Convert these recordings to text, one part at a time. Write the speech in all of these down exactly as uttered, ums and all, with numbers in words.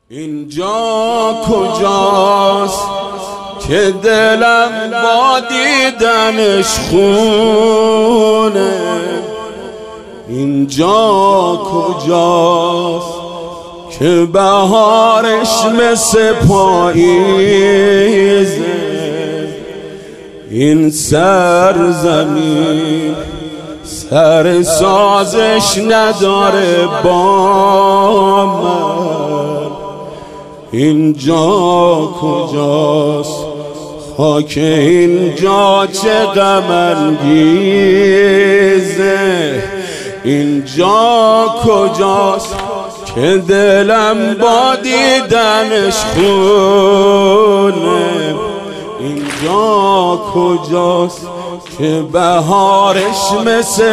اینجا کجاست که دلم با دیدنش خونه؟ اینجا کجاست که بهارش مثل پاییزه؟ این سرزمین سر سازش نداره با من. اینجا کجاست خاک اینجا چه غم انگیزه؟ اینجا کجاست که دلم با دیدنش خونه؟ اینجا کجاست که بهارش مثل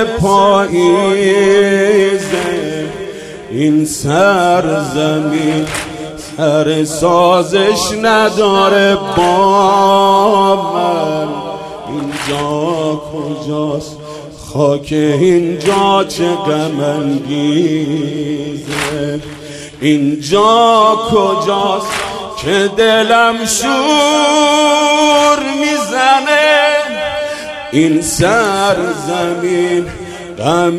پاییزه؟ این سرزمین سر سازش نداره با من. اینجا کجاست خاک اینجا چه غم انگیزه؟ اینجا کجاست که دلم شور میزنه؟ این سرزمین غم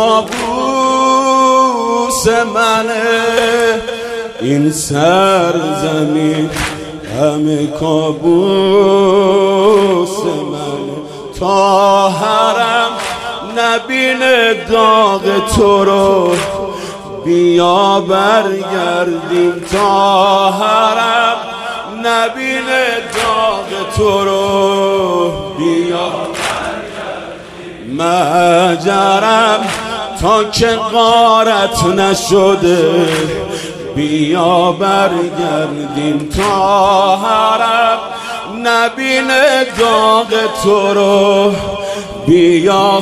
کابوس منه. این سرزمین غم کابوس منه. تا حرم نبینه داغ تو رو، بیا برگردیم. تا حرم نبینه داغ تو رو، بیا برگردیم. مجرم تا که غارت نشده، بیا برگردیم. تا حرم نبینه داغ تو رو، بیا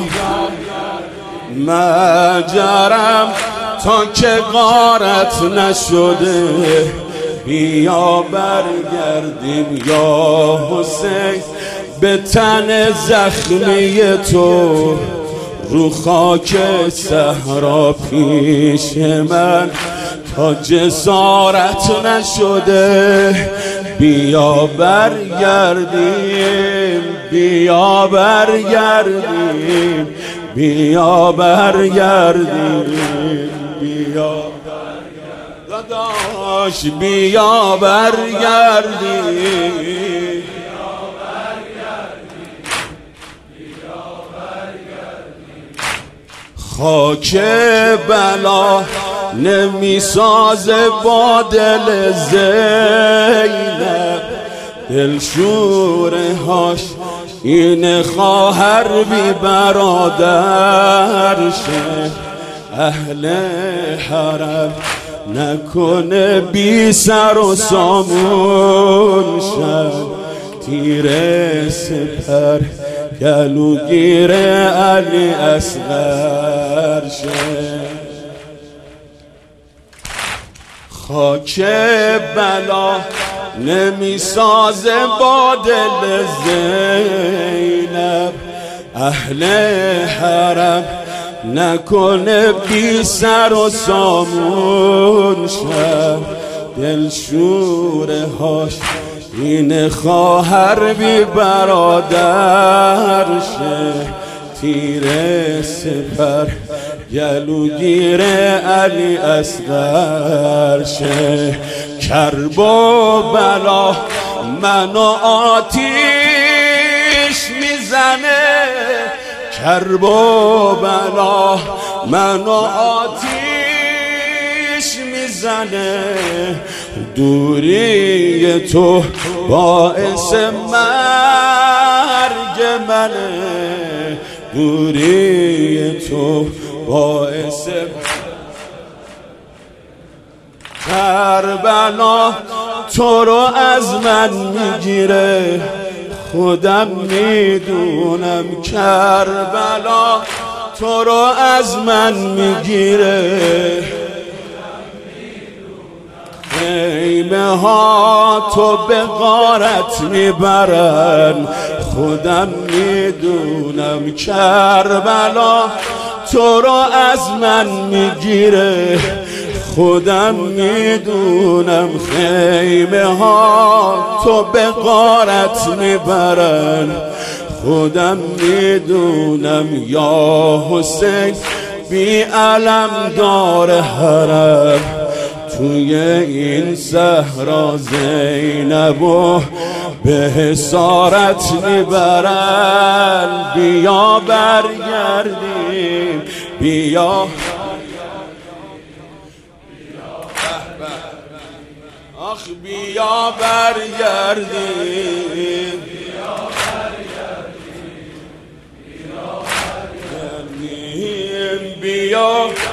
مجرم تا که غارت نشده، بیا برگردیم. یا حسین به تن زخمی تو، رو خاک صحرا پیش من تا جسارت نشده، بیا برگردیم. بیا برگردیم. بیا برگردیم. بیا داداش بیا برگردیم. خاک بلا نمی سازه با دل زینب، دلشوره هاش این خواهر بی برادرشه. اهل حرم نکنه بی سر و سامون شد، تیره سپر گلوگیر علی اصغر شه. خاک بلا نمی سازه با دل زینب، اهل حرم نکنه بی سر و سامون شد، دلشوره هاش این خواهر بی برادر شه. تیره سپر گلوگیر علی اصغر شه. کرب و بلا منو آتیش میزنه، کرب و بلا منو آتیش میزنه. دوری تو باعث مرگ منه، دوری تو باعث کربلا تو رو از من میگیره. خودم میدونم کربلا تو رو از من میگیره. خیمه ها تو به غارت میبرن، خودم میدونم کربلا تو رو از من میگیره. خودم میدونم خیمه ها تو به غارت میبرن، خودم میدونم یا حسین بی علم دار حرم، توی این صحرا زینب و به حسارت میبرن. بیا برگردیم، بیا آخ بیا برگردیم، بیا